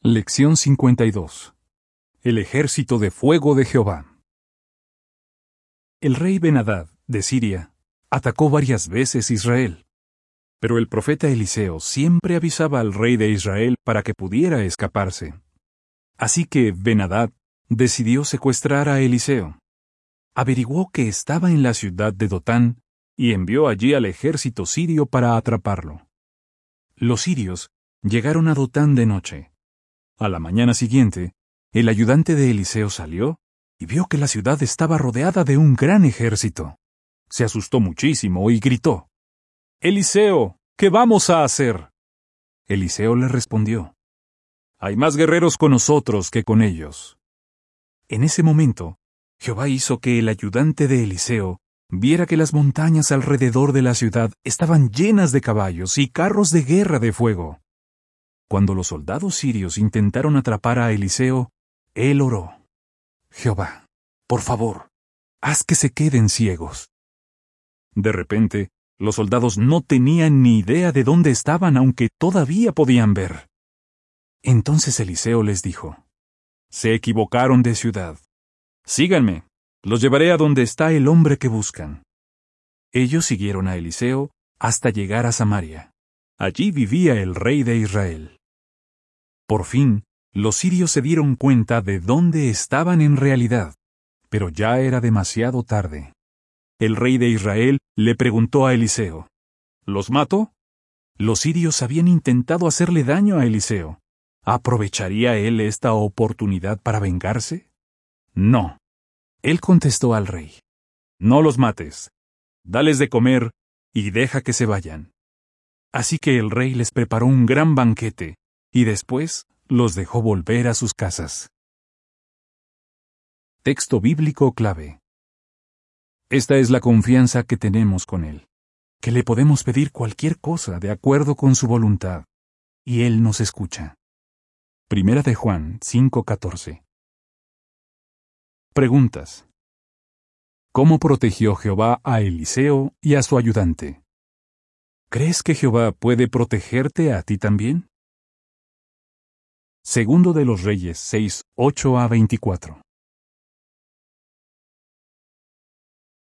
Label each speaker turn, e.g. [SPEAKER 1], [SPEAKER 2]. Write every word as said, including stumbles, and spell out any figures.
[SPEAKER 1] Lección cincuenta y dos. El ejército de fuego de Jehová. El rey Ben-Hadad, de Siria, atacó varias veces Israel. Pero el profeta Eliseo siempre avisaba al rey de Israel para que pudiera escaparse. Así que Ben-Hadad decidió secuestrar a Eliseo. Averiguó que estaba en la ciudad de Dotán y envió allí al ejército sirio para atraparlo. Los sirios llegaron a Dotán de noche. A la mañana siguiente, el ayudante de Eliseo salió y vio que la ciudad estaba rodeada de un gran ejército. Se asustó muchísimo y gritó: «Eliseo, ¿qué vamos a hacer?» Eliseo le respondió: «Hay más guerreros con nosotros que con ellos». En ese momento, Jehová hizo que el ayudante de Eliseo viera que las montañas alrededor de la ciudad estaban llenas de caballos y carros de guerra de fuego. Cuando los soldados sirios intentaron atrapar a Eliseo, él oró: «Jehová, por favor, haz que se queden ciegos». De repente, los soldados no tenían ni idea de dónde estaban, aunque todavía podían ver. Entonces Eliseo les dijo: «Se equivocaron de ciudad. Síganme, los llevaré a donde está el hombre que buscan». Ellos siguieron a Eliseo hasta llegar a Samaria. Allí vivía el rey de Israel. Por fin, los sirios se dieron cuenta de dónde estaban en realidad, pero ya era demasiado tarde. El rey de Israel le preguntó a Eliseo: ¿Los mato? Los sirios habían intentado hacerle daño a Eliseo. ¿Aprovecharía él esta oportunidad para vengarse? No. Él contestó al rey: «No los mates. Dales de comer y deja que se vayan». Así que el rey les preparó un gran banquete y después los dejó volver a sus casas. Texto bíblico clave. Esta es la confianza que tenemos con Él, que le podemos pedir cualquier cosa de acuerdo con su voluntad, y Él nos escucha. Primera de Juan cinco catorce. Preguntas. ¿Cómo protegió Jehová a Eliseo y a su ayudante? ¿Crees que Jehová puede protegerte a ti también? Segundo de los Reyes seis, ocho a veinticuatro.